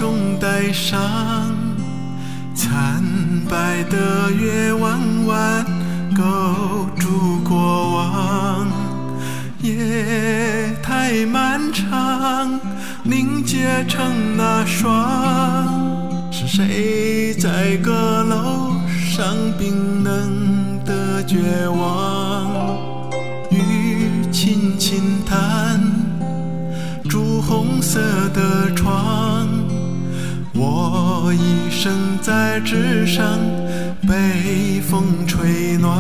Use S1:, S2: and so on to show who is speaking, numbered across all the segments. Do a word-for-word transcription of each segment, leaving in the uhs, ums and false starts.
S1: 中带上惨白的月弯弯勾住过往。夜太漫长，凝结成那霜，是谁在阁楼上冰冷的绝望？雨轻轻弹朱红色的窗，我一生在纸上被风吹暖，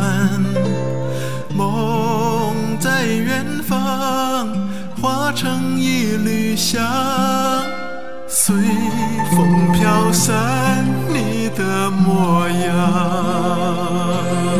S1: 梦在远方化成一缕香，随风飘散你的模样。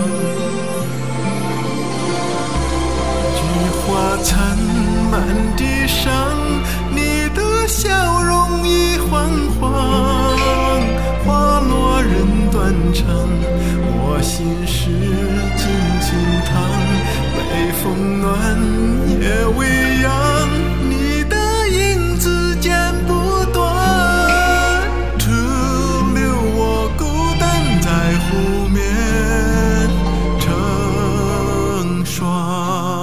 S1: 菊花残满地上，你的笑容已黄黄，花落人断肠，我心事静静淌，北风暖夜未央，你的影子剪不断，徒留我孤单在湖面成霜。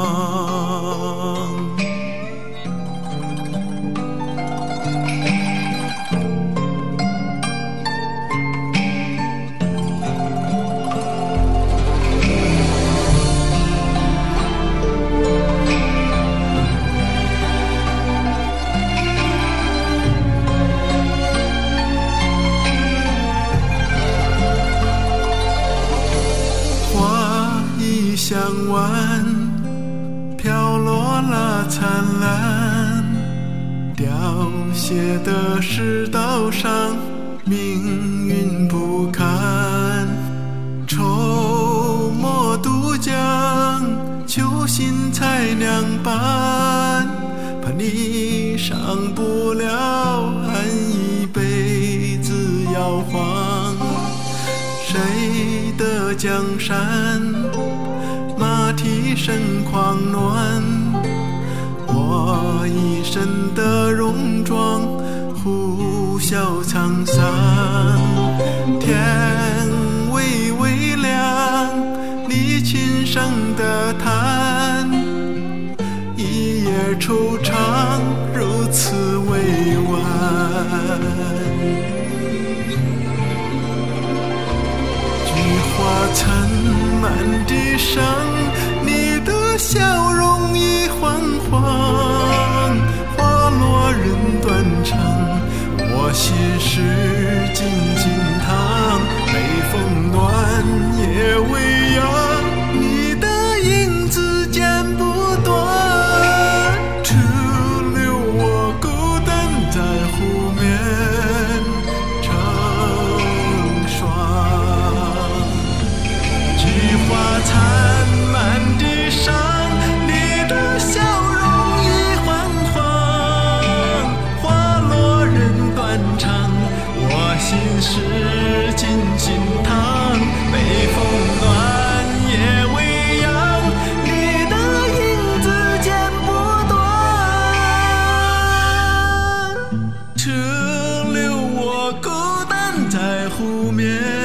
S1: 向晚飘落了灿烂，凋谢的世道上命运不堪，愁墨渡江，秋心才凉拌，怕你上不了岸，一辈子摇晃。谁的江山马蹄声狂乱，我一身的戎装呼啸沧桑。天微微亮，你轻声的叹，一夜惆怅如此委婉。花残满地上，你的笑容已黄黄，花落人断肠，我心事静静淌，北风暖夜未央，你的影子剪不断，徒留我孤单在湖面成霜。菊花残满地上，你的笑容已黄黄，花落人断肠，我心事静静淌，北风暖夜未央，你的影子剪不断，徒留我孤单在湖面